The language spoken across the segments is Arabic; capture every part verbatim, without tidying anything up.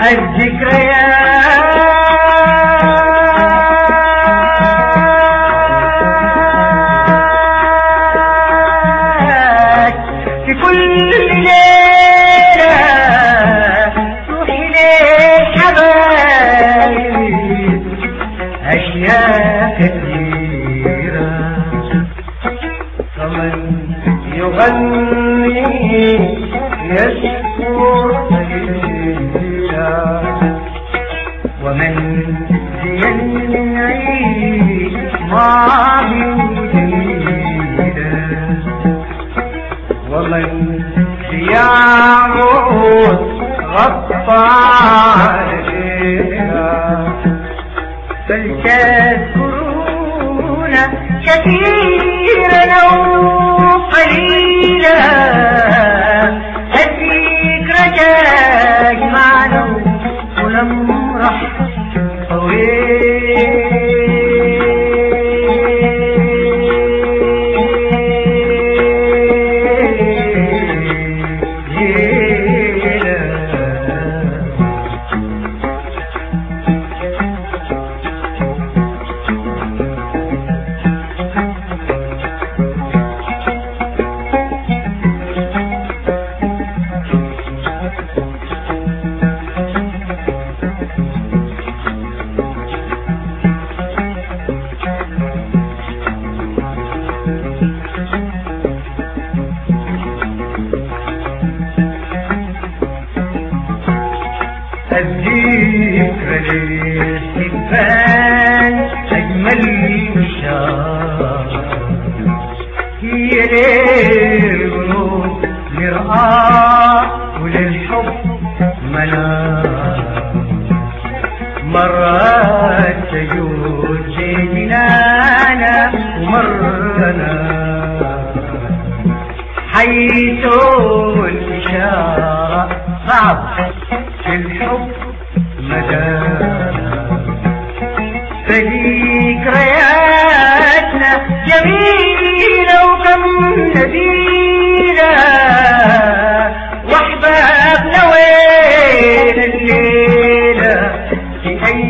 الذكريات في كل ليلة روحي للحبايب أشياء كثيرة فمن يغني يشكر قليلا ومن يعيش ماضي جديدا ومن يعود غطى عليها فلتذكرون كثيرا أو قليلا الذكرى تجمعنا ونمرح الذكرى للاستقبال أجمل بشار هي للقلوب مرآة وللحب منار مرات تجود جنانا ومرنا حيث الإشارة صعب في الحب مدانا فذكرياتنا جميلة وكم نبيلة واحبابنا وين الليلة في أي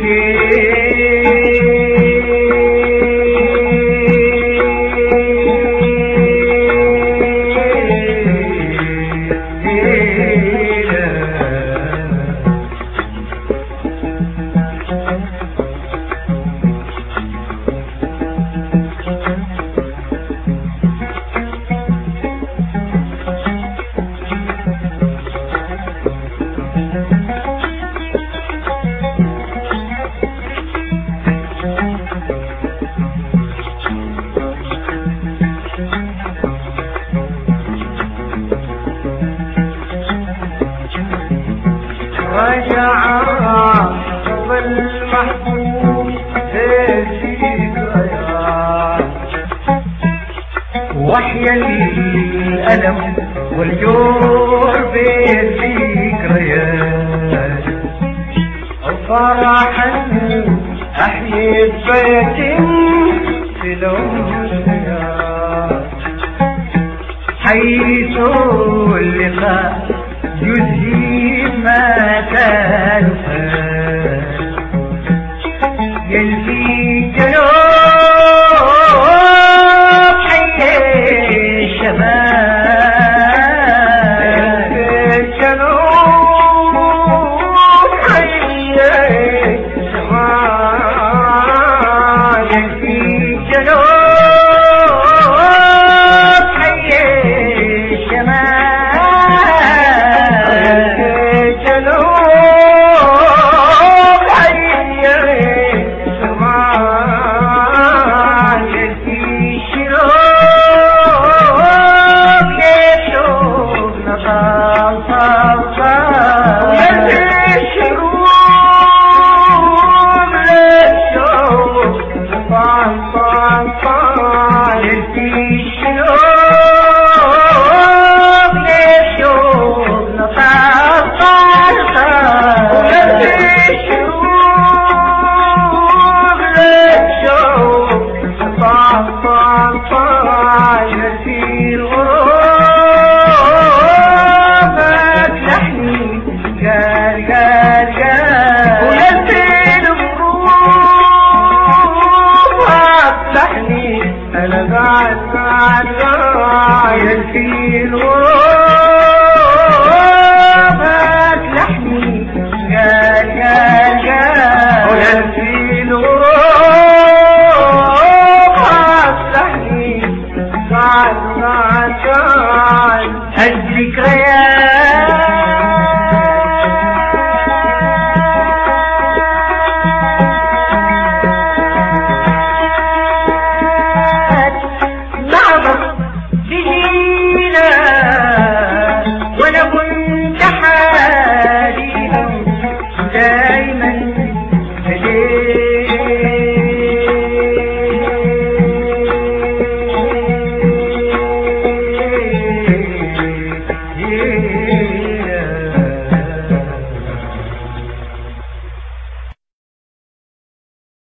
رجع الرعب المحبوب الذكريات وحيا الألم والجور بالذكريات وفرحا أحيي بيت في الأمنيات حيث اللقاء يذهب ما كان يلفي جنوب حي الشمال جنوب حي الشمال يلفي جنوب حي الشمال يا الفيل